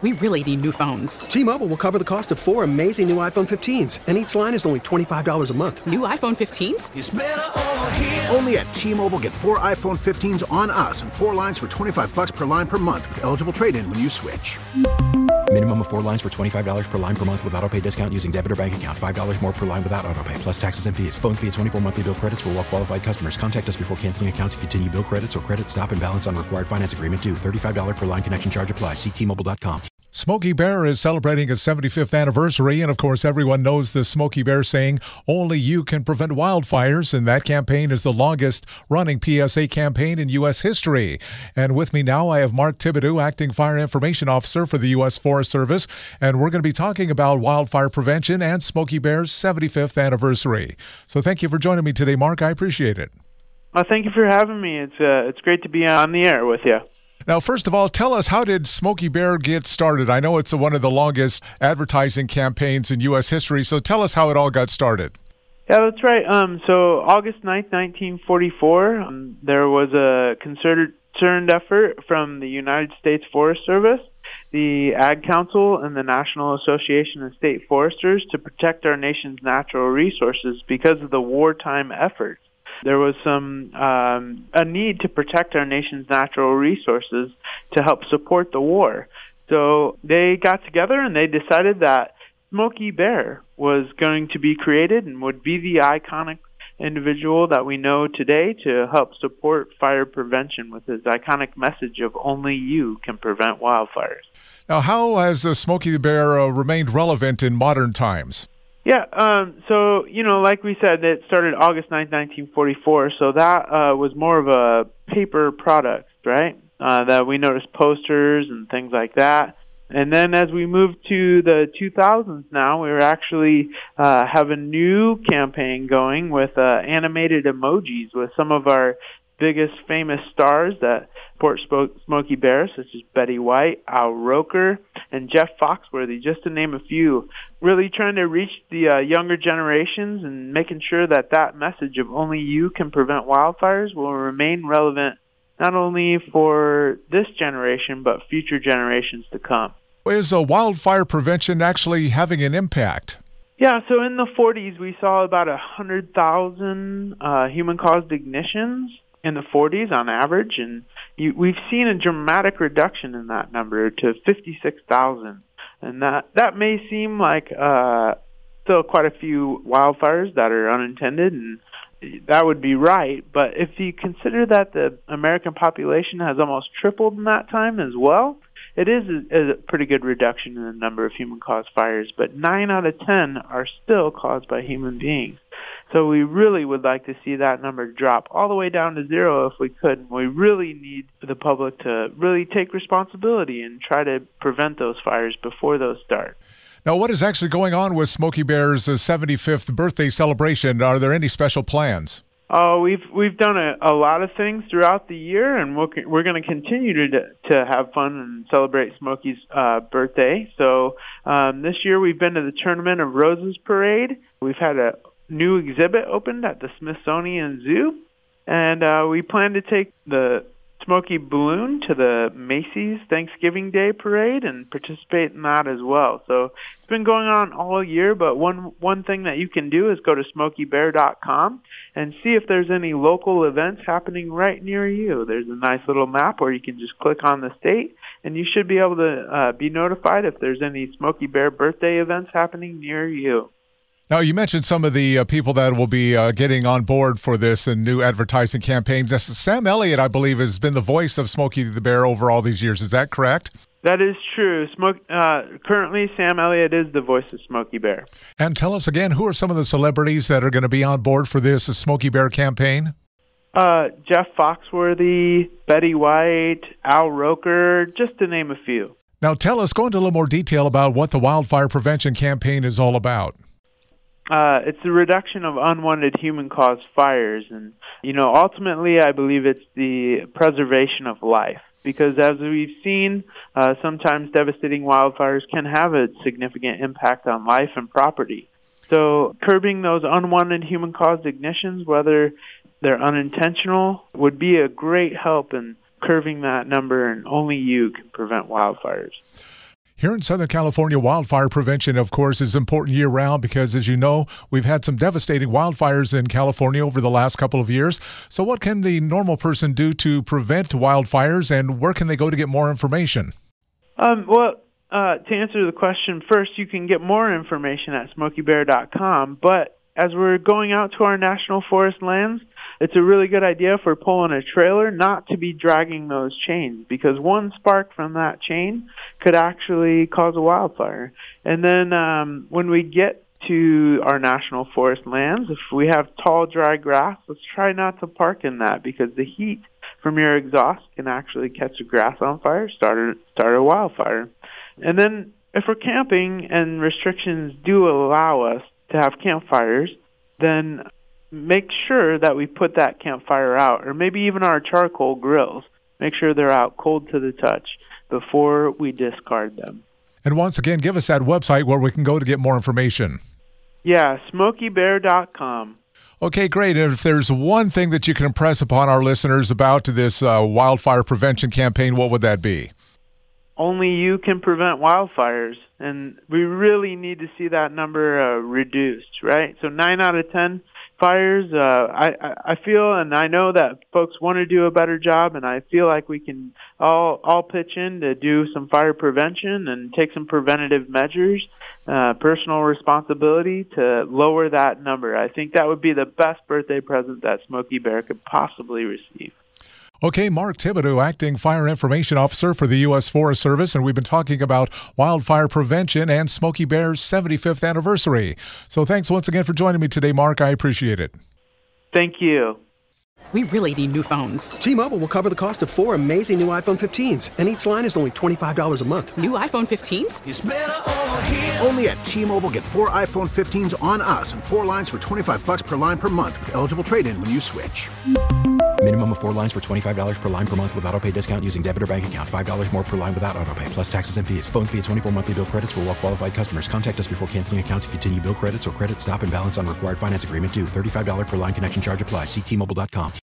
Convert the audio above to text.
We really need new phones. T-Mobile will cover the cost of 4 amazing new iPhone 15s, and each line is only $25 a month. New iPhone 15s? It's better over here. Only at T-Mobile, get 4 iPhone 15s on us and 4 lines for $25 per line per month with eligible trade-in when you switch. Minimum of 4 lines for $25 per line per month with autopay discount using debit or bank account. $5 more per line without autopay, plus taxes and fees. Phone fee at 24 monthly bill credits for well-qualified customers. Contact us before canceling account to continue bill credits or credit stop and balance on required finance agreement due. $35 per line connection charge applies. See T-Mobile.com. Smokey Bear is celebrating its 75th anniversary, and of course everyone knows the Smokey Bear saying, only you can prevent wildfires, and that campaign is the longest running PSA campaign in U.S. history. And with me now I have Mark Thibodeau, Acting Fire Information Officer for the U.S. Forest Service, and we're going to be talking about wildfire prevention and Smokey Bear's 75th anniversary. So thank you for joining me today, Mark. I appreciate it. Thank you for having me. It's great to be on the air with you. Now, first of all, tell us, how did Smokey Bear get started? I know it's one of the longest advertising campaigns in U.S. history, so tell us how it all got started. Yeah, that's right. So August 9th, 1944, there was a concerted effort from the United States Forest Service, the Ag Council, and the National Association of State Foresters to protect our nation's natural resources because of the wartime efforts. There was a need to protect our nation's natural resources to help support the war. So they got together and they decided that Smokey Bear was going to be created and would be the iconic individual that we know today to help support fire prevention with his iconic message of only you can prevent wildfires. Now, how has Smokey the Bear remained relevant in modern times? Yeah, so, like we said, it started August 9th, 1944, so that was more of a paper product, right, that we noticed posters and things like that. And then as we moved to the 2000s now, we actually have a new campaign going with animated emojis with some of our biggest famous stars that support Smokey Bear, such as Betty White, Al Roker, and Jeff Foxworthy, just to name a few. Really trying to reach the younger generations and making sure that message of only you can prevent wildfires will remain relevant not only for this generation, but future generations to come. Is wildfire prevention actually having an impact? Yeah, so in the 40s, we saw about 100,000 human-caused ignitions in the 40s on average, and we've seen a dramatic reduction in that number to 56,000. And that may seem like still quite a few wildfires that are unintended, and that would be right. But if you consider that the American population has almost tripled in that time as well, it is a pretty good reduction in the number of human-caused fires. But 9 out of 10 are still caused by human beings. So we really would like to see that number drop all the way down to 0 if we could. We really need the public to really take responsibility and try to prevent those fires before those start. Now, what is actually going on with Smokey Bear's 75th birthday celebration? Are there any special plans? We've done a lot of things throughout the year, and we're going to continue to have fun and celebrate Smokey's birthday. So this year we've been to the Tournament of Roses Parade. We've had a new exhibit opened at the Smithsonian Zoo, and we plan to take the Smokey balloon to the Macy's Thanksgiving Day Parade and participate in that as well. So it's been going on all year, but one thing that you can do is go to smokeybear.com and see if there's any local events happening right near you. There's a nice little map where you can just click on the state, and you should be able to be notified if there's any Smokey Bear birthday events happening near you. Now, you mentioned some of the people that will be getting on board for this and new advertising campaigns. Sam Elliott, I believe, has been the voice of Smokey the Bear over all these years. Is that correct? That is true. Currently, Sam Elliott is the voice of Smokey Bear. And tell us again, who are some of the celebrities that are going to be on board for this Smokey Bear campaign? Jeff Foxworthy, Betty White, Al Roker, just to name a few. Now, go into a little more detail about what the wildfire prevention campaign is all about. It's the reduction of unwanted human-caused fires. And, ultimately I believe it's the preservation of life. Because as we've seen, sometimes devastating wildfires can have a significant impact on life and property. So curbing those unwanted human-caused ignitions, whether they're unintentional, would be a great help in curbing that number, and only you can prevent wildfires. Here in Southern California, wildfire prevention, of course, is important year-round because, as you know, we've had some devastating wildfires in California over the last couple of years. So what can the normal person do to prevent wildfires, and where can they go to get more information? To answer the question first, you can get more information at SmokeyBear.com, but as we're going out to our national forest lands, it's a really good idea if we're pulling a trailer not to be dragging those chains, because one spark from that chain could actually cause a wildfire. And then when we get to our national forest lands, if we have tall, dry grass, let's try not to park in that, because the heat from your exhaust can actually catch the grass on fire, start a wildfire. And then if we're camping and restrictions do allow us to have campfires, then make sure that we put that campfire out, or maybe even our charcoal grills. Make sure they're out cold to the touch before we discard them. And once again, give us that website where we can go to get more information. Yeah, SmokeyBear.com. Okay, great. And if there's one thing that you can impress upon our listeners about this wildfire prevention campaign, what would that be? Only you can prevent wildfires, and we really need to see that number reduced, right? So 9 out of 10 fires, I feel, and I know that folks want to do a better job, and I feel like we can all pitch in to do some fire prevention and take some preventative measures, personal responsibility to lower that number. I think that would be the best birthday present that Smokey Bear could possibly receive. Okay, Mark Thibodeau, Acting Fire Information Officer for the U.S. Forest Service, and we've been talking about wildfire prevention and Smokey Bear's 75th anniversary. So thanks once again for joining me today, Mark. I appreciate it. Thank you. We really need new phones. T-Mobile will cover the cost of 4 amazing new iPhone 15s, and each line is only $25 a month. New iPhone 15s? It's better over here. Only at T-Mobile, get 4 iPhone 15s on us and 4 lines for $25 per line per month with eligible trade-in when you switch. Minimum of 4 lines for $25 per line per month with autopay discount using debit or bank account. $5 more per line without autopay, plus taxes and fees. Phone fee at 24 monthly bill credits for well-qualified customers. Contact us before canceling account to continue bill credits or credit stop and balance on required finance agreement due. $35 per line connection charge applies. See T-Mobile.com.